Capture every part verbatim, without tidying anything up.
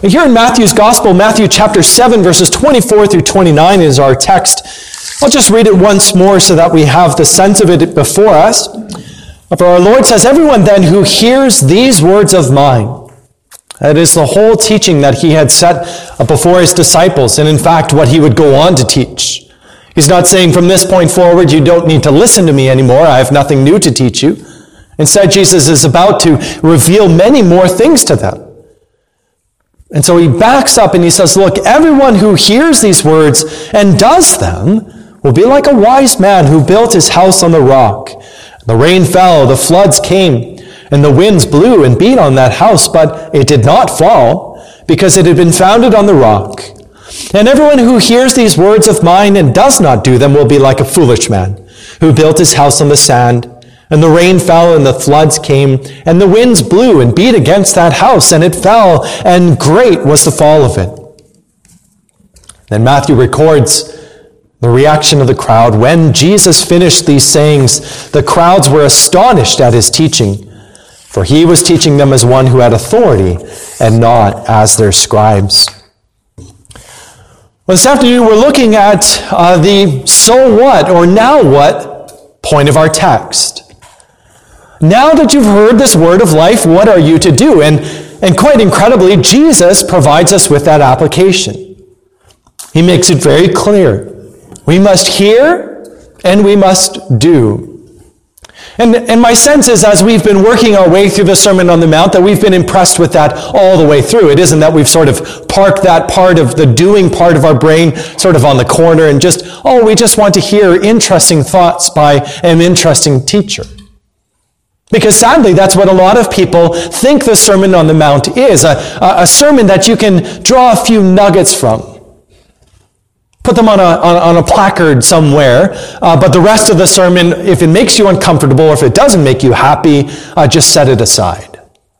Here in Matthew's Gospel, Matthew chapter seven, verses twenty-four through twenty-nine is our text. I'll just read it once more so that we have the sense of it before us. For our Lord says, "Everyone then who hears these words of mine," that is the whole teaching that he had set before his disciples, and in fact what he would go on to teach. He's not saying from this point forward, you don't need to listen to me anymore, I have nothing new to teach you. Instead, Jesus is about to reveal many more things to them. And so he backs up and he says, look, everyone who hears these words and does them will be like a wise man who built his house on the rock. The rain fell, the floods came, and the winds blew and beat on that house, but it did not fall, because it had been founded on the rock. And everyone who hears these words of mine and does not do them will be like a foolish man who built his house on the sand. And the rain fell, and the floods came, and the winds blew and beat against that house, and it fell, and great was the fall of it. Then Matthew records the reaction of the crowd. When Jesus finished these sayings, the crowds were astonished at his teaching, for he was teaching them as one who had authority, and not as their scribes. Well, this afternoon we're looking at uh, the so what, or now what, point of our text. Now that you've heard this word of life, what are you to do? And, and quite incredibly, Jesus provides us with that application. He makes it very clear. We must hear and we must do. And, and my sense is, as we've been working our way through the Sermon on the Mount, that we've been impressed with that all the way through. It isn't that we've sort of parked that part of the doing part of our brain sort of on the corner and just, oh, we just want to hear interesting thoughts by an interesting teacher. Because sadly, that's what a lot of people think the Sermon on the Mount is, a, a sermon that you can draw a few nuggets from. Put them on a, on, on a placard somewhere, uh, but the rest of the sermon, if it makes you uncomfortable or if it doesn't make you happy, uh, just set it aside.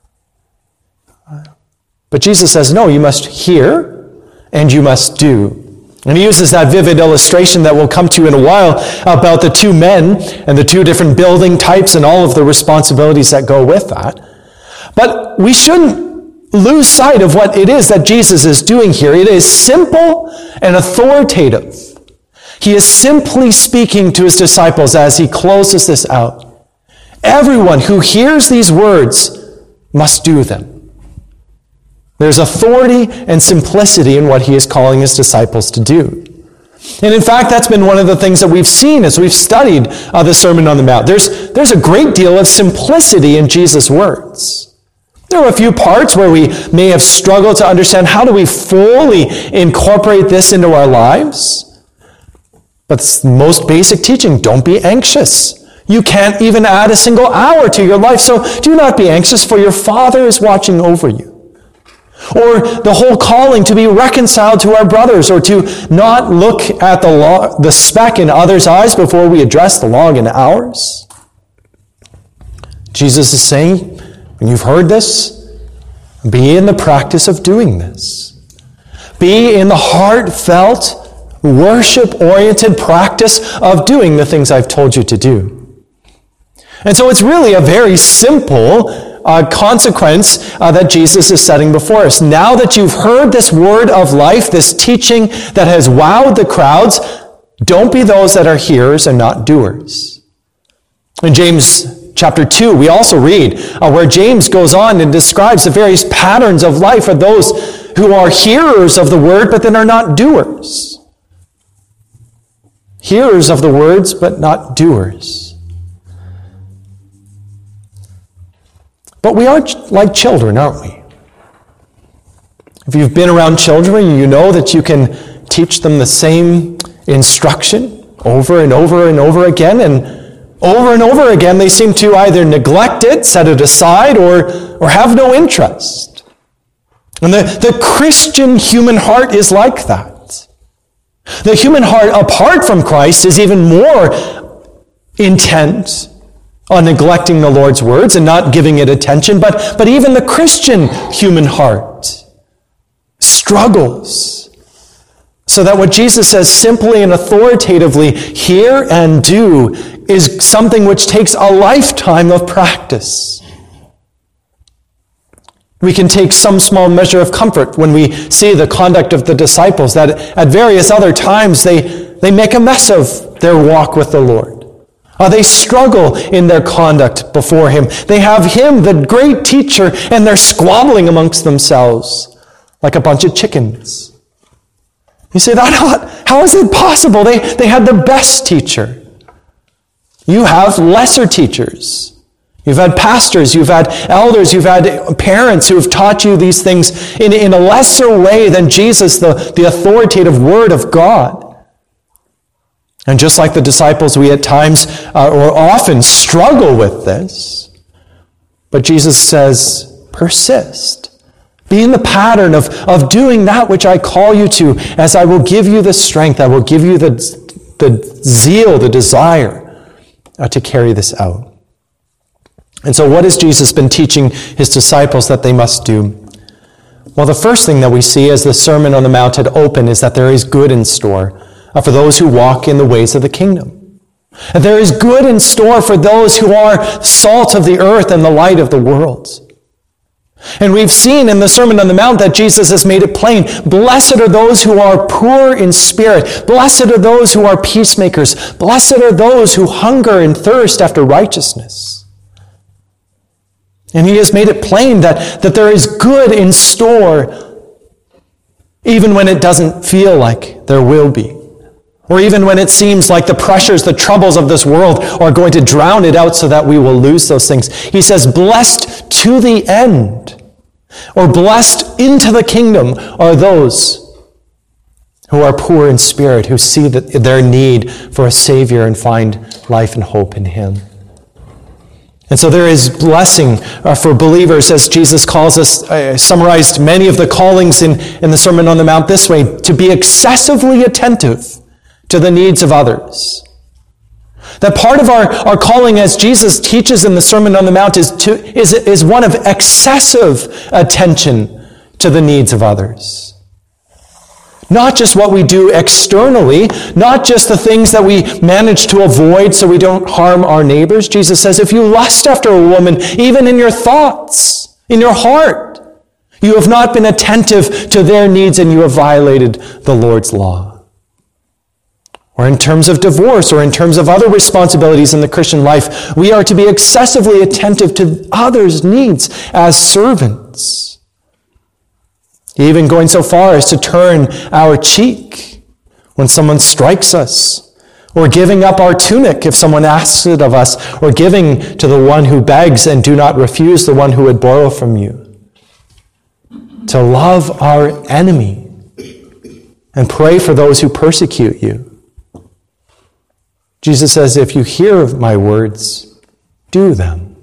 But Jesus says, no, you must hear and you must do. And he uses that vivid illustration that we'll come to in a while about the two men and the two different building types and all of the responsibilities that go with that. But we shouldn't lose sight of what it is that Jesus is doing here. It is simple and authoritative. He is simply speaking to his disciples as he closes this out. Everyone who hears these words must do them. There's authority and simplicity in what he is calling his disciples to do. And in fact, that's been one of the things that we've seen as we've studied uh, the Sermon on the Mount. There's, there's a great deal of simplicity in Jesus' words. There are a few parts where we may have struggled to understand how do we fully incorporate this into our lives. But it's the most basic teaching. Don't be anxious. You can't even add a single hour to your life, so do not be anxious, for your Father is watching over you. Or the whole calling to be reconciled to our brothers, or to not look at the log, the speck in others' eyes before we address the log in ours. Jesus is saying, when you've heard this, be in the practice of doing this. Be in the heartfelt, worship-oriented practice of doing the things I've told you to do. And so it's really a very simple Uh, consequence uh, that Jesus is setting before us. Now that you've heard this word of life, this teaching that has wowed the crowds, don't be those that are hearers and not doers. In James chapter two, we also read uh, where James goes on and describes the various patterns of life of those who are hearers of the word but then are not doers. Hearers of the words but not doers. But we are like children, aren't we? If you've been around children, you know that you can teach them the same instruction over and over and over again, and over and over again they seem to either neglect it, set it aside, or, or have no interest. And the, the Christian human heart is like that. The human heart, apart from Christ, is even more intent on neglecting the Lord's words and not giving it attention, but, but even the Christian human heart struggles. So that what Jesus says simply and authoritatively, hear and do, is something which takes a lifetime of practice. We can take some small measure of comfort when we see the conduct of the disciples, that at various other times they, they make a mess of their walk with the Lord. Uh, they struggle in their conduct before him. They have him, the great teacher, and they're squabbling amongst themselves like a bunch of chickens. You say, that, how is it possible? They, they had the best teacher. You have lesser teachers. You've had pastors, you've had elders, you've had parents who have taught you these things in, in a lesser way than Jesus, the, the authoritative Word of God. And just like the disciples, we at times uh, or often struggle with this. But Jesus says, persist. Be in the pattern of, of doing that which I call you to, as I will give you the strength, I will give you the, the zeal, the desire uh, to carry this out. And so what has Jesus been teaching his disciples that they must do? Well, the first thing that we see as the Sermon on the Mount had opened is that there is good in store uh, for those who walk in the ways of the kingdom. And there is good in store for those who are salt of the earth and the light of the world. And we've seen in the Sermon on the Mount that Jesus has made it plain. Blessed are those who are poor in spirit. Blessed are those who are peacemakers. Blessed are those who hunger and thirst after righteousness. And he has made it plain that, that there is good in store, even when it doesn't feel like there will be. Or even when it seems like the pressures, the troubles of this world are going to drown it out so that we will lose those things. He says, blessed to the end, or blessed into the kingdom, are those who are poor in spirit, who see that their need for a Savior and find life and hope in him. And so there is blessing uh, for believers, as Jesus calls us, uh, summarized many of the callings in, in the Sermon on the Mount this way, to be excessively attentive to the needs of others. That part of our, our calling, as Jesus teaches in the Sermon on the Mount, is, to, is, is one of excessive attention to the needs of others. Not just what we do externally, not just the things that we manage to avoid so we don't harm our neighbors. Jesus says, if you lust after a woman, even in your thoughts, in your heart, you have not been attentive to their needs and you have violated the Lord's law. Or in terms of divorce, or in terms of other responsibilities in the Christian life, we are to be excessively attentive to others' needs as servants. Even going so far as to turn our cheek when someone strikes us, or giving up our tunic if someone asks it of us, or giving to the one who begs and do not refuse the one who would borrow from you. To love our enemy and pray for those who persecute you. Jesus says, if you hear my words, do them.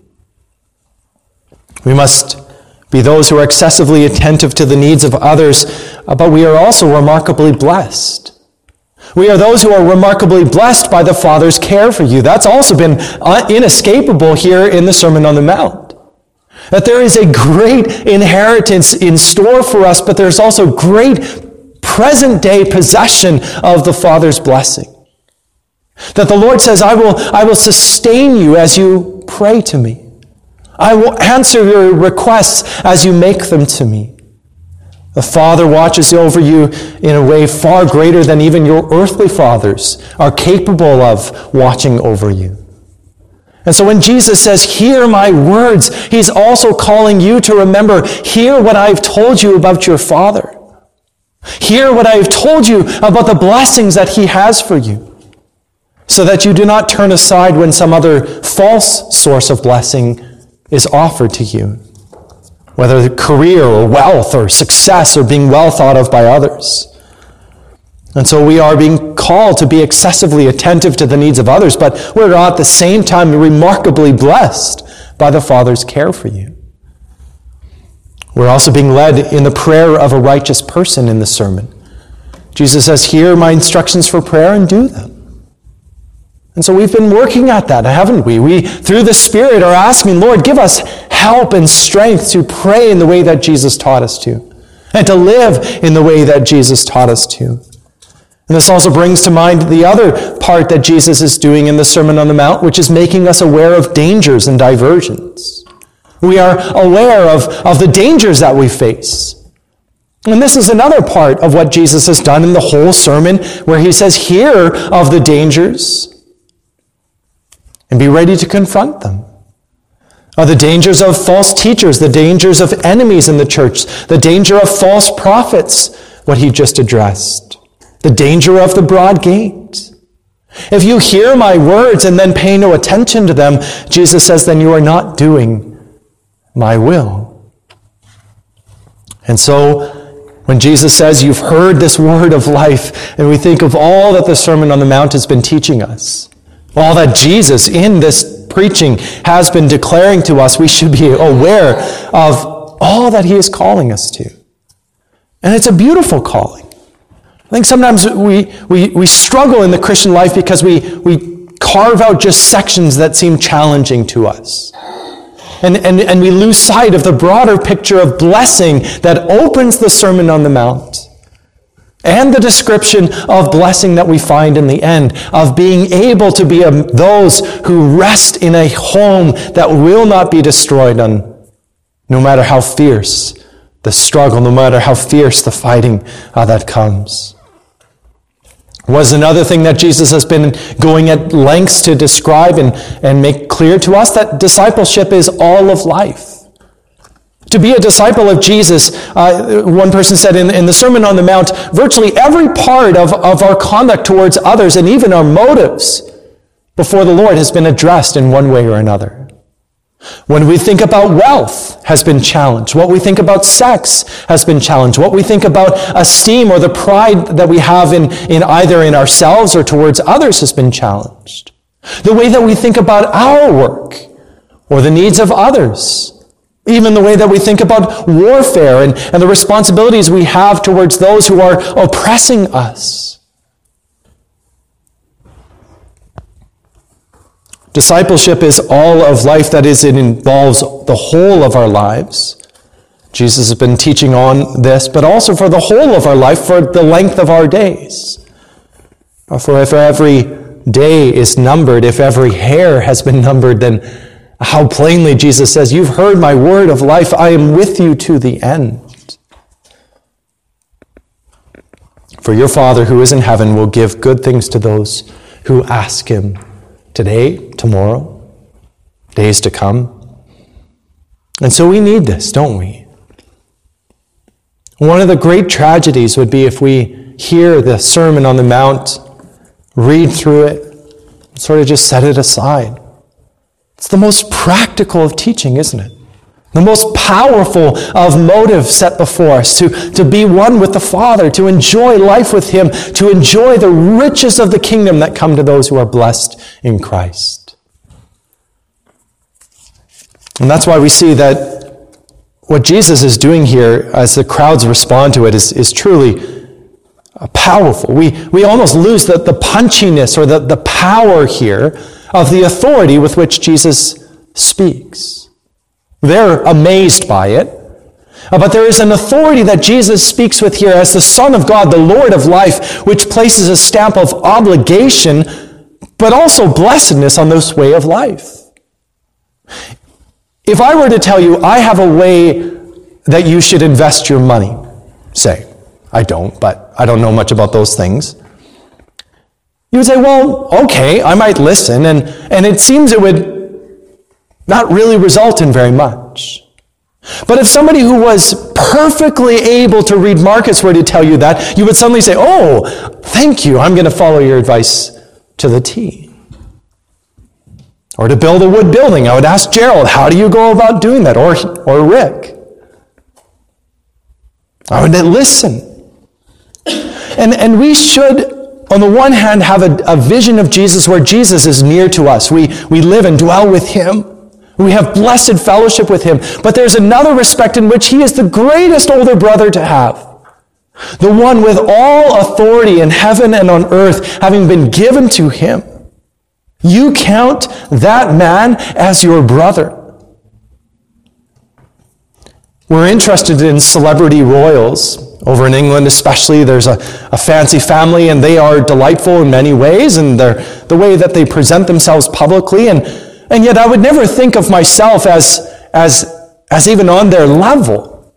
We must be those who are excessively attentive to the needs of others, but we are also remarkably blessed. We are those who are remarkably blessed by the Father's care for you. That's also been inescapable here in the Sermon on the Mount. That there is a great inheritance in store for us, but there's also great present-day possession of the Father's blessing. That the Lord says, I will, I will sustain you as you pray to me. I will answer your requests as you make them to me. The Father watches over you in a way far greater than even your earthly fathers are capable of watching over you. And so when Jesus says, hear my words, he's also calling you to remember, hear what I've told you about your Father. Hear what I've told you about the blessings that he has for you, so that you do not turn aside when some other false source of blessing is offered to you, whether career or wealth or success or being well thought of by others. And so we are being called to be excessively attentive to the needs of others, but we're at the same time remarkably blessed by the Father's care for you. We're also being led in the prayer of a righteous person in the sermon. Jesus says, hear my instructions for prayer and do them. And so we've been working at that, haven't we? We, through the Spirit, are asking, Lord, give us help and strength to pray in the way that Jesus taught us to, and to live in the way that Jesus taught us to. And this also brings to mind the other part that Jesus is doing in the Sermon on the Mount, which is making us aware of dangers and diversions. We are aware of, of the dangers that we face. And this is another part of what Jesus has done in the whole sermon, where he says, hear of the dangers and be ready to confront them. Are the dangers of false teachers, the dangers of enemies in the church, the danger of false prophets, what he just addressed, the danger of the broad gate. If you hear my words and then pay no attention to them, Jesus says, then you are not doing my will. And so, when Jesus says, you've heard this word of life, and we think of all that the Sermon on the Mount has been teaching us, all that Jesus in this preaching has been declaring to us, we should be aware of all that he is calling us to. And it's a beautiful calling. I think sometimes we, we, we struggle in the Christian life because we, we carve out just sections that seem challenging to us. And, and, and we lose sight of the broader picture of blessing that opens the Sermon on the Mount. And the description of blessing that we find in the end, of being able to be a, those who rest in a home that will not be destroyed on, no matter how fierce the struggle, no matter how fierce the fighting uh, that comes. Was another thing that Jesus has been going at lengths to describe and, and make clear to us, that discipleship is all of life. To be a disciple of Jesus, uh, one person said in, in the Sermon on the Mount, virtually every part of, of our conduct towards others and even our motives before the Lord has been addressed in one way or another. When we think about wealth has been challenged. What we think about sex has been challenged. What we think about esteem or the pride that we have in, in either in ourselves or towards others has been challenged. The way that we think about our work or the needs of others. Even the way that we think about warfare and, and the responsibilities we have towards those who are oppressing us. Discipleship is all of life, that is, it involves the whole of our lives. Jesus has been teaching on this, but also for the whole of our life, for the length of our days. For if every day is numbered, if every hair has been numbered, then how plainly Jesus says, you've heard my word of life, I am with you to the end. For your Father who is in heaven will give good things to those who ask him today, tomorrow, days to come. And so we need this, don't we? One of the great tragedies would be if we hear the Sermon on the Mount, read through it, and sort of just set it aside. It's the most practical of teaching, isn't it? The most powerful of motives set before us, to, to be one with the Father, to enjoy life with him, to enjoy the riches of the kingdom that come to those who are blessed in Christ. And that's why we see that what Jesus is doing here, as the crowds respond to it, is, is truly powerful. We, we almost lose the, the punchiness or the, the power here of the authority with which Jesus speaks. They're amazed by it. But there is an authority that Jesus speaks with here as the Son of God, the Lord of life, which places a stamp of obligation, but also blessedness on this way of life. If I were to tell you, I have a way that you should invest your money, say, I don't, but I don't know much about those things. You would say, well, okay, I might listen, and, and it seems it would not really result in very much. But if somebody who was perfectly able to read Marcus were to tell you that, you would suddenly say, oh, thank you, I'm going to follow your advice to the T. Or to build a wood building, I would ask Gerald, how do you go about doing that? Or, or Rick. I would listen. And, and we should, on the one hand, have a, a vision of Jesus where Jesus is near to us. We, we live and dwell with him. We have blessed fellowship with him. But there's another respect in which he is the greatest older brother to have. The one with all authority in heaven and on earth having been given to him. You count that man as your brother. We're interested in celebrity royals. Over in England especially, there's a, a fancy family, and they are delightful in many ways, and they're, the way that they present themselves publicly. And, and yet I would never think of myself as, as, as even on their level.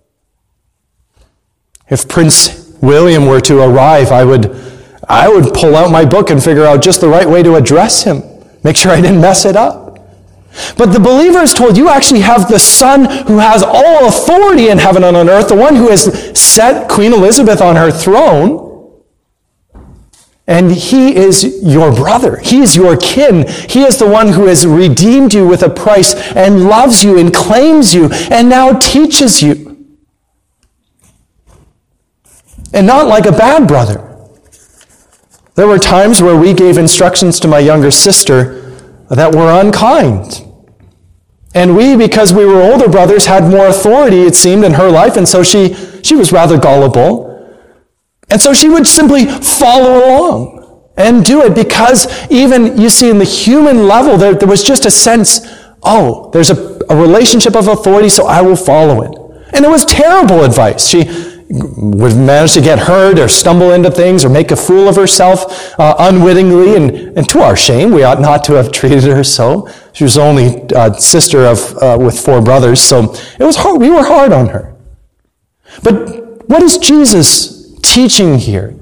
If Prince William were to arrive, I would, I would pull out my book and figure out just the right way to address him. Make sure I didn't mess it up. But the believer is told, you actually have the Son who has all authority in heaven and on earth, the one who has set Queen Elizabeth on her throne. And he is your brother. He is your kin. He is the one who has redeemed you with a price and loves you and claims you and now teaches you. And not like a bad brother. There were times where we gave instructions to my younger sister that were unkind. And we, because we were older brothers, had more authority, it seemed, in her life, and so she, she was rather gullible. And so she would simply follow along and do it because even, you see, in the human level, there, there was just a sense, oh, there's a, a relationship of authority, so I will follow it. And it was terrible advice. She would manage to get hurt or stumble into things or make a fool of herself uh, unwittingly, and, and to our shame, we ought not to have treated her so. She was only uh, sister of uh, with four brothers, so it was hard. We were hard on her. But what is Jesus teaching here?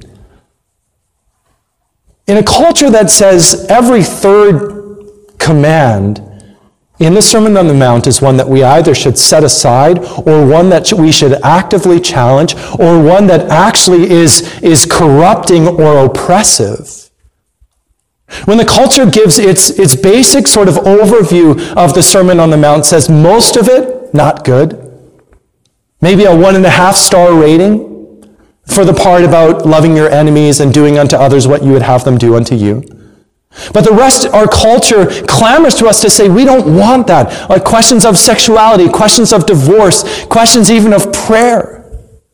In a culture that says every third command in the Sermon on the Mount is one that we either should set aside or one that we should actively challenge or one that actually is, is corrupting or oppressive. When the culture gives its, its basic sort of overview of the Sermon on the Mount, says most of it, not good. Maybe a one and a half star rating for the part about loving your enemies and doing unto others what you would have them do unto you. But the rest, our culture clamors to us to say we don't want that. Like questions of sexuality, questions of divorce, questions even of prayer.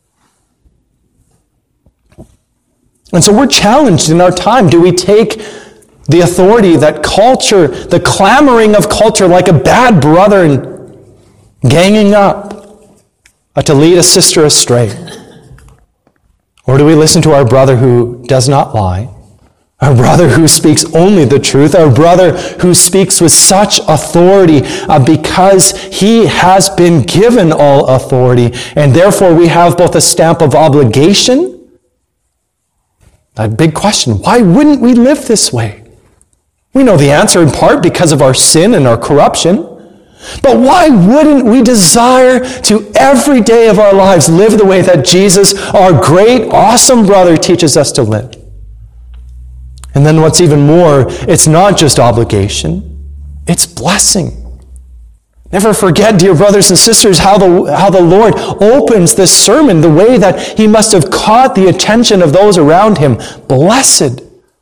And so we're challenged in our time. Do we take the authority that culture, the clamoring of culture like a bad brother and ganging up uh, to lead a sister astray? Or do we listen to our brother who does not lie? Our brother who speaks only the truth, our brother who speaks with such authority uh, because he has been given all authority, and therefore we have both a stamp of obligation. A big question, why wouldn't we live this way? We know the answer in part because of our sin and our corruption. But why wouldn't we desire to every day of our lives live the way that Jesus, our great, awesome brother, teaches us to live? And then what's even more, it's not just obligation, it's blessing. Never forget, dear brothers and sisters, how the, how the Lord opens this sermon, the way that he must have caught the attention of those around him. Blessed.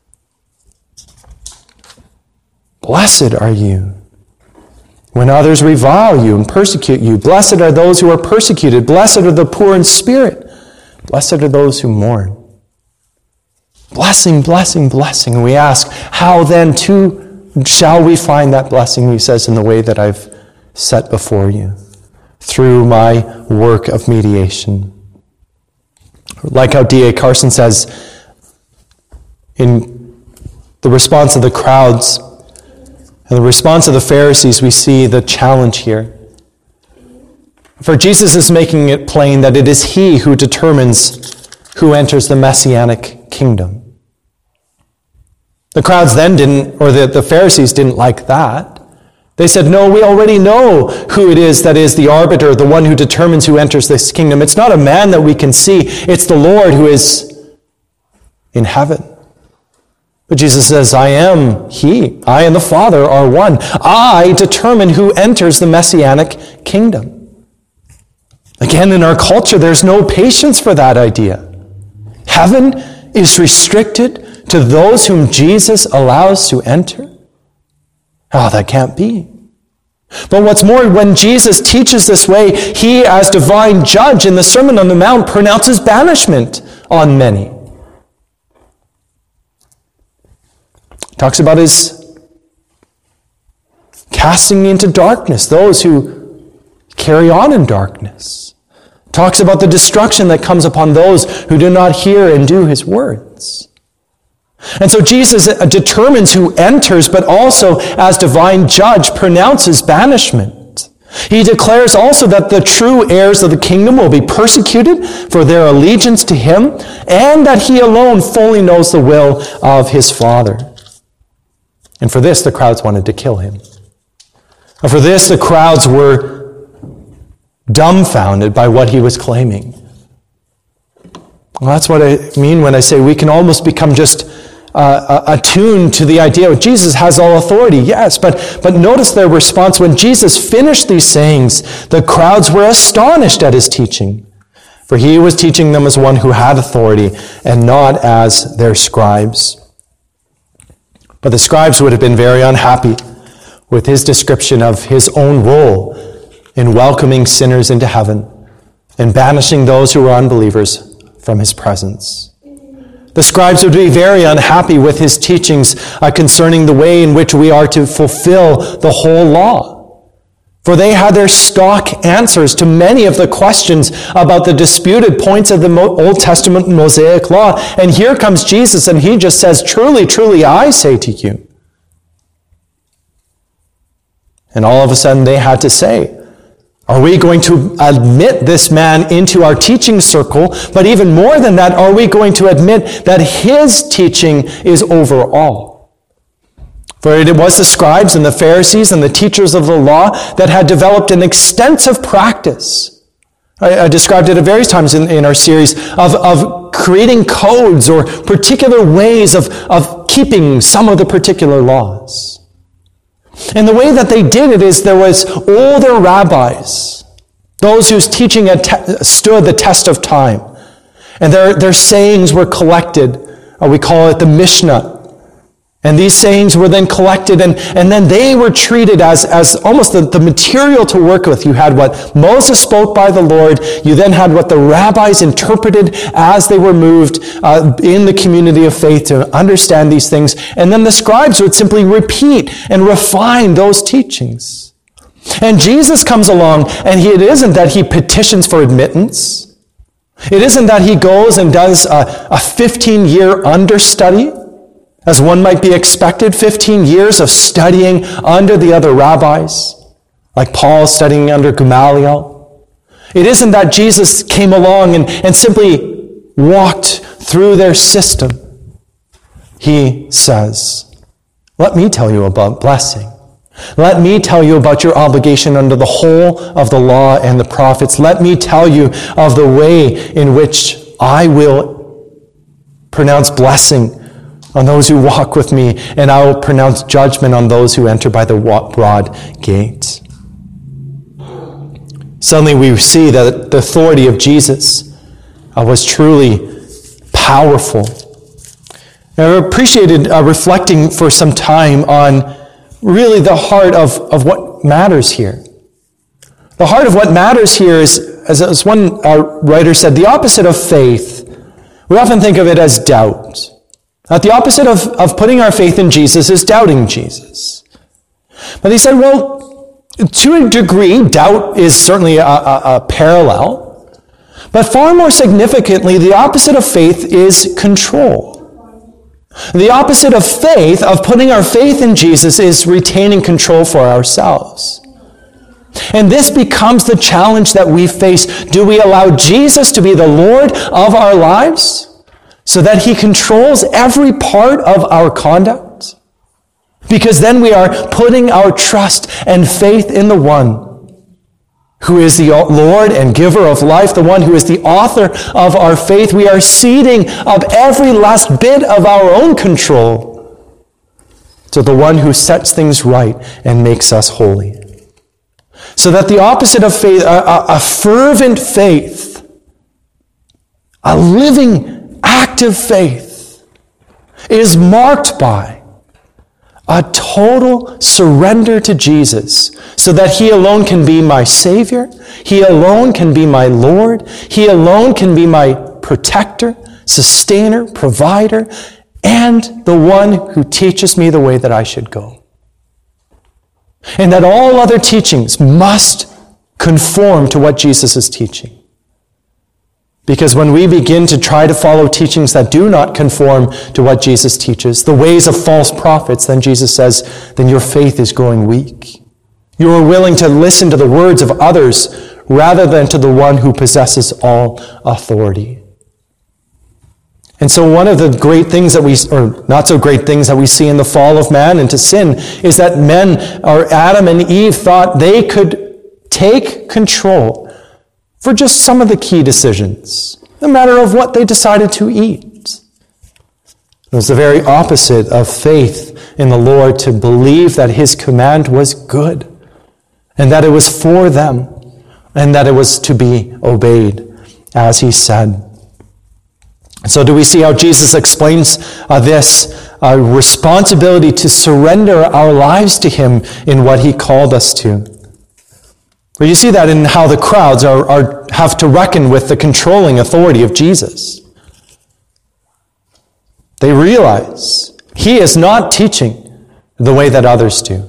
Blessed are you when others revile you and persecute you. Blessed are those who are persecuted. Blessed are the poor in spirit. Blessed are those who mourn. Blessing, blessing, blessing. We ask, how then too shall we find that blessing? He says, in the way that I've set before you, through my work of mediation. Like how D A Carson says, in the response of the crowds and the response of the Pharisees, we see the challenge here. For Jesus is making it plain that it is he who determines who enters the Messianic kingdom. The crowds then didn't, or the, the Pharisees didn't like that. They said, no, we already know who it is that is the arbiter, the one who determines who enters this kingdom. It's not a man that we can see. It's the Lord who is in heaven. But Jesus says, I am he. I and the Father are one. I determine who enters the Messianic kingdom. Again, in our culture, there's no patience for that idea. Heaven is restricted to those whom Jesus allows to enter? Oh, that can't be. But what's more, when Jesus teaches this way, he, as divine judge in the Sermon on the Mount, pronounces banishment on many. Talks about his casting into darkness those who carry on in darkness. Talks about the destruction that comes upon those who do not hear and do his words. And so Jesus determines who enters, but also as divine judge pronounces banishment. He declares also that the true heirs of the kingdom will be persecuted for their allegiance to him, and that he alone fully knows the will of his Father. And for this, the crowds wanted to kill him. And for this, the crowds were dumbfounded by what he was claiming. Well, that's what I mean when I say we can almost become just uh, attuned to the idea of Jesus has all authority. Yes, but, but notice their response. When Jesus finished these sayings, the crowds were astonished at his teaching, for he was teaching them as one who had authority and not as their scribes. But the scribes would have been very unhappy with his description of his own role in welcoming sinners into heaven and banishing those who were unbelievers from his presence. The scribes would be very unhappy with his teachings uh, concerning the way in which we are to fulfill the whole law. For they had their stock answers to many of the questions about the disputed points of the Old Testament Mosaic law. And here comes Jesus, and he just says, "Truly, truly, I say to you." And all of a sudden they had to say, are we going to admit this man into our teaching circle? But even more than that, are we going to admit that his teaching is over all? For it was the scribes and the Pharisees and the teachers of the law that had developed an extensive practice. I, I described it at various times in, in our series of, of creating codes or particular ways of, of keeping some of the particular laws. And the way that they did it is there was older rabbis, those whose teaching had te- stood the test of time. And their, their sayings were collected. Uh, we call it the Mishnah. And these sayings were then collected, and, and then they were treated as, as almost the, the material to work with. You had what Moses spoke by the Lord. You then had what the rabbis interpreted as they were moved uh, in the community of faith to understand these things. And then the scribes would simply repeat and refine those teachings. And Jesus comes along, and he, it isn't that he petitions for admittance. It isn't that he goes and does a, a fifteen-year understudy, as one might be expected, fifteen years of studying under the other rabbis, like Paul studying under Gamaliel. It isn't that Jesus came along and, and simply walked through their system. He says, let me tell you about blessing. Let me tell you about your obligation under the whole of the law and the prophets. Let me tell you of the way in which I will pronounce blessing on those who walk with me, and I will pronounce judgment on those who enter by the broad gate. Suddenly we see that the authority of Jesus uh, was truly powerful. And I appreciated uh, reflecting for some time on really the heart of, of what matters here. The heart of what matters here is, as, as one uh, writer said, the opposite of faith. We often think of it as doubt. That the opposite of, of putting our faith in Jesus is doubting Jesus. But he said, well, to a degree, doubt is certainly a, a, a parallel. But far more significantly, the opposite of faith is control. The opposite of faith, of putting our faith in Jesus, is retaining control for ourselves. And this becomes the challenge that we face. Do we allow Jesus to be the Lord of our lives, so that he controls every part of our conduct? Because then we are putting our trust and faith in the one who is the Lord and giver of life, the one who is the author of our faith. We are ceding up every last bit of our own control to the one who sets things right and makes us holy. So that the opposite of faith, a, a, a fervent faith, a living active faith, is marked by a total surrender to Jesus so that he alone can be my Savior, he alone can be my Lord, he alone can be my protector, sustainer, provider, and the one who teaches me the way that I should go. And that all other teachings must conform to what Jesus is teaching. Because when we begin to try to follow teachings that do not conform to what Jesus teaches, the ways of false prophets, then Jesus says, then your faith is growing weak. You are willing to listen to the words of others rather than to the one who possesses all authority. And so one of the great things that we, or not so great things that we see in the fall of man into sin is that men, or Adam and Eve, thought they could take control for just some of the key decisions, no matter of what they decided to eat. It was the very opposite of faith in the Lord to believe that his command was good and that it was for them and that it was to be obeyed as he said. So do we see how Jesus explains uh, this uh, responsibility to surrender our lives to him in what he called us to? Well, you see that in how the crowds are, are have to reckon with the controlling authority of Jesus. They realize he is not teaching the way that others do.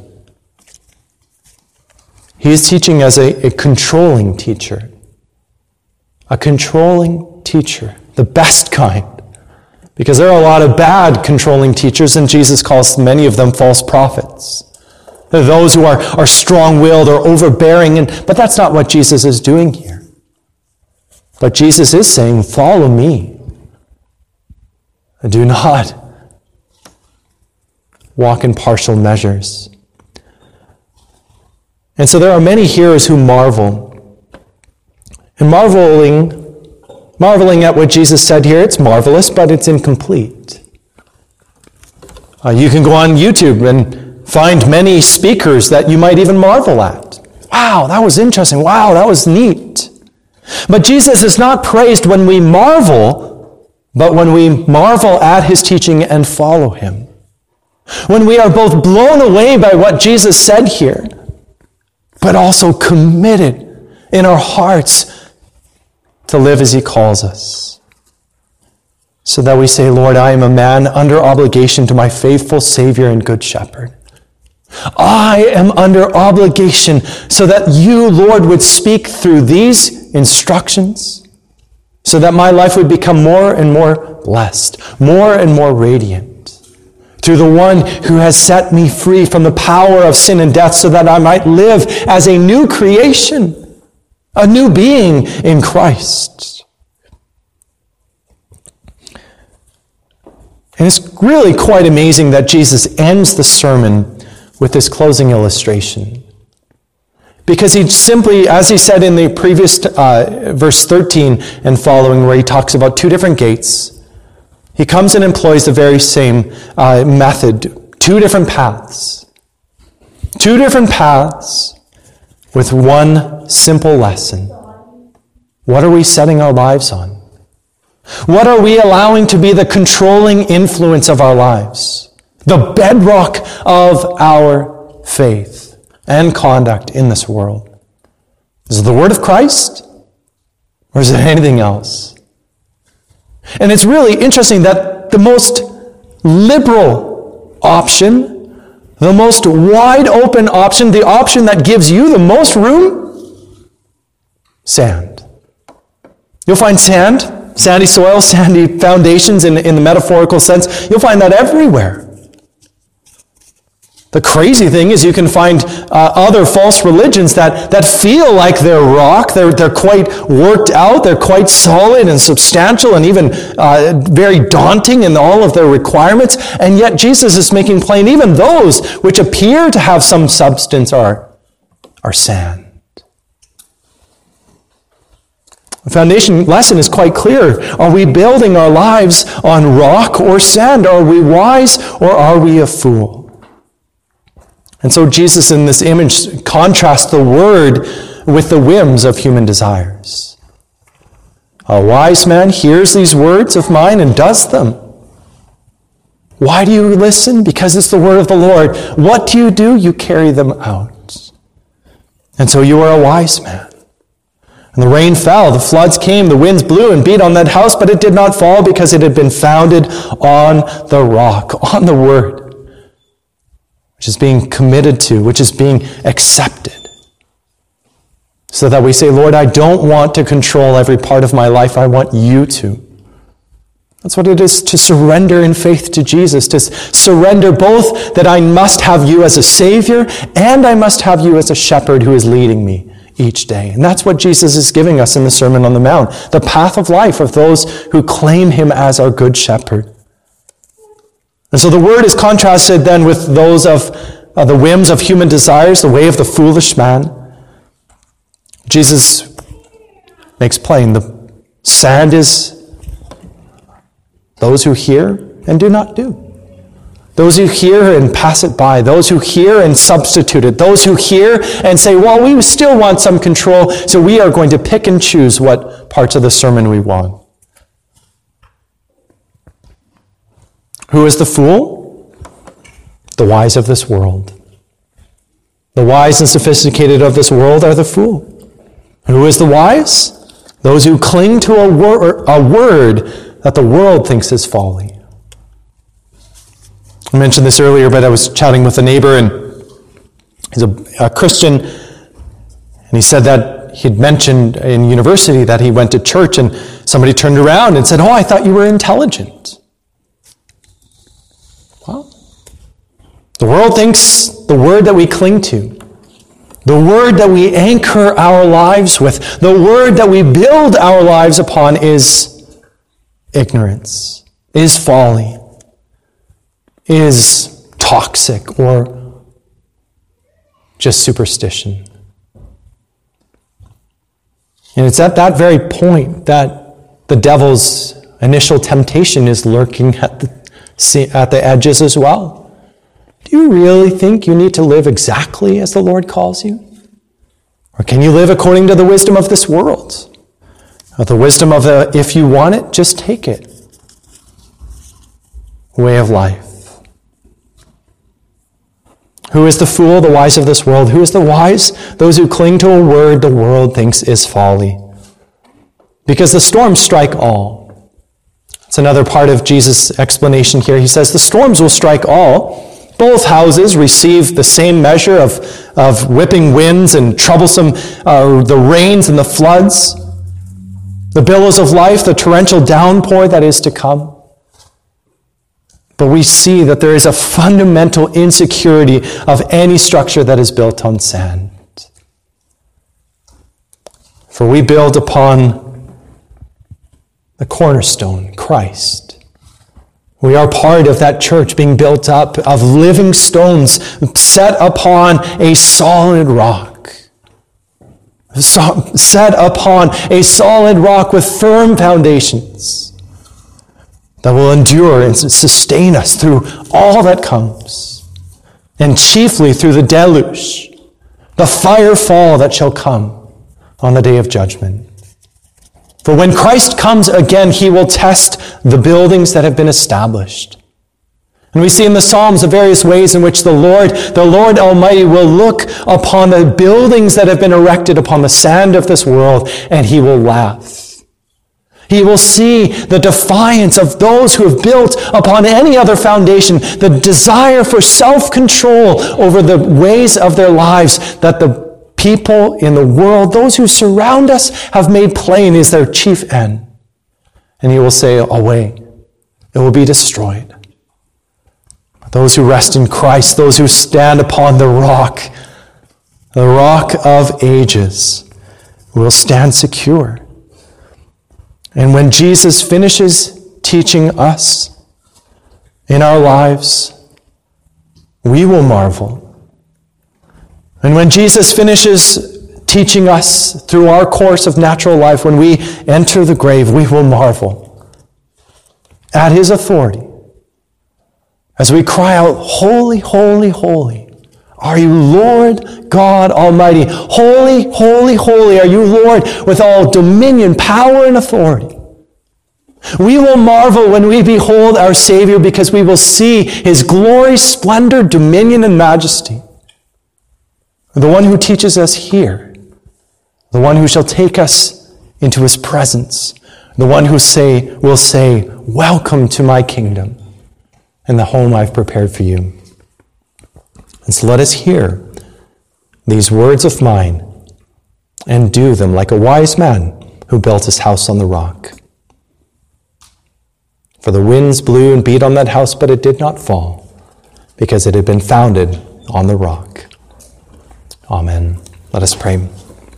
He is teaching as a, a controlling teacher. A controlling teacher. The best kind. Because there are a lot of bad controlling teachers, and Jesus calls many of them false prophets. They're those who are, are strong-willed or overbearing, and, but that's not what Jesus is doing here. But Jesus is saying, follow me. And do not walk in partial measures. And so there are many hearers who marvel. And marveling Marveling at what Jesus said here, it's marvelous, but it's incomplete. Uh, you can go on YouTube and find many speakers that you might even marvel at. Wow, that was interesting. Wow, that was neat. But Jesus is not praised when we marvel, but when we marvel at his teaching and follow him. When we are both blown away by what Jesus said here, but also committed in our hearts to live as he calls us. So that we say, Lord, I am a man under obligation to my faithful Savior and Good Shepherd. I am under obligation so that you, Lord, would speak through these instructions, so that my life would become more and more blessed, more and more radiant, through the one who has set me free from the power of sin and death, so that I might live as a new creation, a new being in Christ. And it's really quite amazing that Jesus ends the sermon with this closing illustration. Because he simply, as he said in the previous uh, verse thirteen and following, where he talks about two different gates, he comes and employs the very same uh, method, two different paths. Two different paths with one simple lesson. What are we setting our lives on? What are we allowing to be the controlling influence of our lives? The bedrock of our faith and conduct in this world. Is it the word of Christ? Or is it anything else? And it's really interesting that the most liberal option, the most wide open option, the option that gives you the most room, sand. You'll find sand, sandy soil, sandy foundations in, in the metaphorical sense. You'll find that everywhere. The crazy thing is you can find uh, other false religions that, that feel like they're rock. They're, they're quite worked out. They're quite solid and substantial and even uh, very daunting in all of their requirements. And yet Jesus is making plain even those which appear to have some substance are, are sand. The foundation lesson is quite clear. Are we building our lives on rock or sand? Are we wise or are we a fool? And so Jesus in this image contrasts the word with the whims of human desires. A wise man hears these words of mine and does them. Why do you listen? Because it's the word of the Lord. What do you do? You carry them out. And so you are a wise man. And the rain fell, the floods came, the winds blew and beat on that house, but it did not fall because it had been founded on the rock, on the word, which is being committed to, which is being accepted. So that we say, Lord, I don't want to control every part of my life. I want you to. That's what it is to surrender in faith to Jesus, to surrender both that I must have you as a Savior and I must have you as a shepherd who is leading me each day. And that's what Jesus is giving us in the Sermon on the Mount, the path of life of those who claim him as our good shepherd. And so the word is contrasted then with those of uh, the whims of human desires, the way of the foolish man. Jesus makes plain the sand is those who hear and do not do. Those who hear and pass it by. Those who hear and substitute it. Those who hear and say, well, we still want some control, so we are going to pick and choose what parts of the sermon we want. Who is the fool? The wise of this world. The wise and sophisticated of this world are the fool. Who is the wise? Those who cling to a, wor- a word that the world thinks is folly. I mentioned this earlier, but I was chatting with a neighbor, and he's a, a Christian, and he said that he'd mentioned in university that he went to church, and somebody turned around and said, oh, I thought you were intelligent. Well, the world thinks the word that we cling to, the word that we anchor our lives with, the word that we build our lives upon is ignorance, is folly, is toxic, or just superstition. And it's at that very point that the devil's initial temptation is lurking at the, at the edges as well. Do you really think you need to live exactly as the Lord calls you? Or can you live according to the wisdom of this world? Or the wisdom of the, if you want it, just take it. Way of life. Who is the fool? The wise of this world. Who is the wise? Those who cling to a word the world thinks is folly. Because the storms strike all. It's another part of Jesus' explanation here. He says the storms will strike all. Both houses receive the same measure of, of whipping winds and troublesome, uh, the rains and the floods, the billows of life, the torrential downpour that is to come. But we see that there is a fundamental insecurity of any structure that is built on sand. For we build upon the cornerstone, Christ. We are part of that church being built up of living stones set upon a solid rock. Set upon a solid rock with firm foundations that will endure and sustain us through all that comes, and chiefly through the deluge, the fire fall that shall come on the day of judgment. For when Christ comes again, he will test the buildings that have been established. And we see in the Psalms the various ways in which the Lord, the Lord Almighty, will look upon the buildings that have been erected upon the sand of this world, and he will laugh. He will see the defiance of those who have built upon any other foundation, the desire for self-control over the ways of their lives that the people in the world, those who surround us, have made plain is their chief end. And he will say, away, it will be destroyed. Those who rest in Christ, those who stand upon the rock, the rock of ages, will stand secure. And when Jesus finishes teaching us in our lives, we will marvel. And when Jesus finishes teaching us through our course of natural life, when we enter the grave, we will marvel at his authority as we cry out, holy, holy, holy are you Lord God Almighty. Holy, holy, holy are you, Lord, with all dominion, power, and authority. We will marvel when we behold our Savior, because we will see his glory, splendor, dominion, and majesty. The one who teaches us here, the one who shall take us into his presence, the one who say will say, welcome to my kingdom and the home I've prepared for you. And so let us hear these words of mine and do them like a wise man who built his house on the rock. For the winds blew and beat on that house, but it did not fall, because it had been founded on the rock. Amen. Let us pray.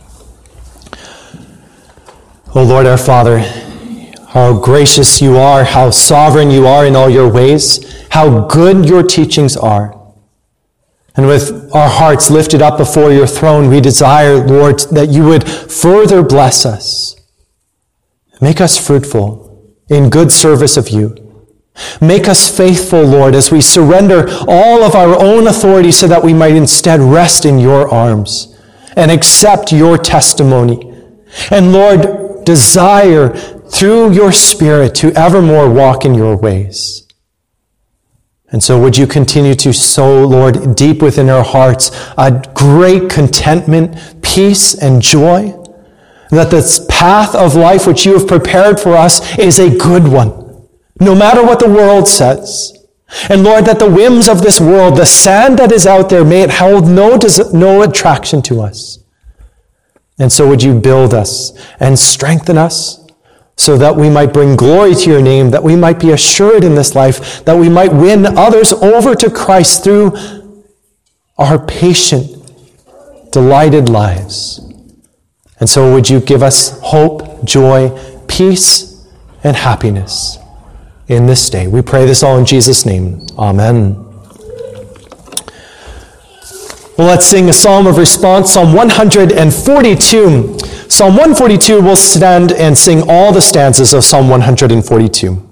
O Lord our Father, how gracious you are, how sovereign you are in all your ways, how good your teachings are. And with our hearts lifted up before your throne, we desire, Lord, that you would further bless us. Make us fruitful in good service of you. Make us faithful, Lord, as we surrender all of our own authority so that we might instead rest in your arms and accept your testimony. And Lord, desire through your Spirit to evermore walk in your ways. And so would you continue to sow, Lord, deep within our hearts a great contentment, peace, and joy, that this path of life which you have prepared for us is a good one, no matter what the world says. And Lord, that the whims of this world, the sand that is out there, may it hold no, no attraction to us. And so would you build us and strengthen us so that we might bring glory to your name, that we might be assured in this life, that we might win others over to Christ through our patient, delighted lives. And so would you give us hope, joy, peace, and happiness in this day. We pray this all in Jesus' name. Amen. Well, let's sing a psalm of response, Psalm one forty-two. Psalm one forty-two, we'll stand and sing all the stanzas of Psalm one forty-two.